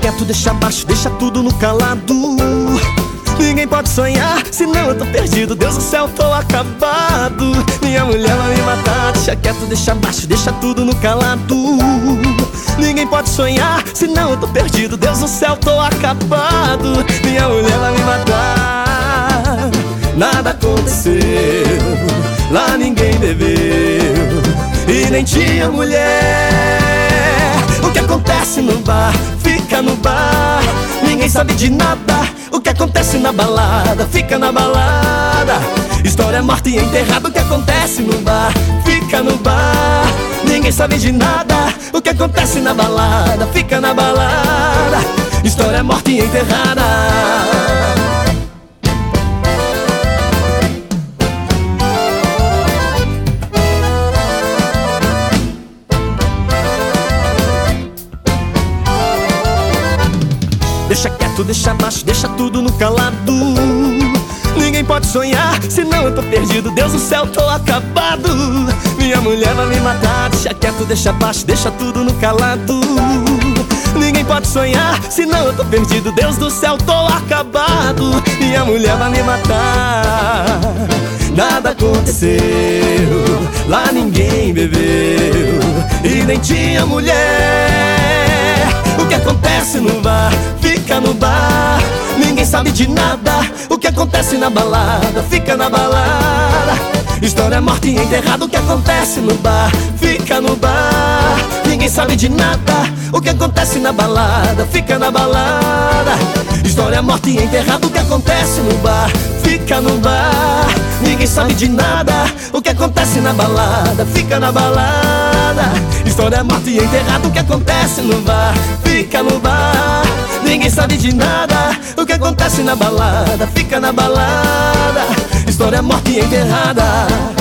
quieto, deixa baixo, deixa tudo no calado. Ninguém pode sonhar, senão eu tô perdido. Deus do céu, tô acabado. Minha mulher vai me matar. Deixa quieto, deixa baixo, deixa tudo no calado. Ninguém pode sonhar, senão eu tô perdido. Deus do céu, tô acabado. Minha mulher vai me matar. Nada aconteceu, lá ninguém bebeu e nem tinha mulher. O que acontece no bar, fica no bar. Ninguém sabe de nada. O que acontece na balada, fica na balada. História morta e enterrada. O que acontece no bar, fica no bar. Ninguém sabe de nada. O que acontece na balada, fica na balada. História morta e enterrada. Deixa quieto, deixa baixo, deixa tudo no calado. Ninguém pode sonhar, senão eu tô perdido. Deus do céu, tô acabado. Minha mulher vai me matar. Deixa quieto, deixa baixo, deixa tudo no calado. Ninguém pode sonhar, senão eu tô perdido. Deus do céu, tô acabado. Minha mulher vai me matar. Nada aconteceu, lá ninguém bebeu e nem tinha mulher. O que acontece no bar, fica no bar. Ninguém sabe de nada. O que acontece na balada, fica na balada. História morta e enterrada. O que acontece no bar, fica no bar. Ninguém sabe de nada. O que acontece na balada, fica na balada. História morta e enterrada. O que acontece no bar, fica no bar. Ninguém sabe de nada. O que acontece na balada, fica na balada. História morta e enterrada. O que acontece no bar, fica no bar. Ninguém sabe de nada. O que acontece na balada, fica na balada. História morta e enterrada.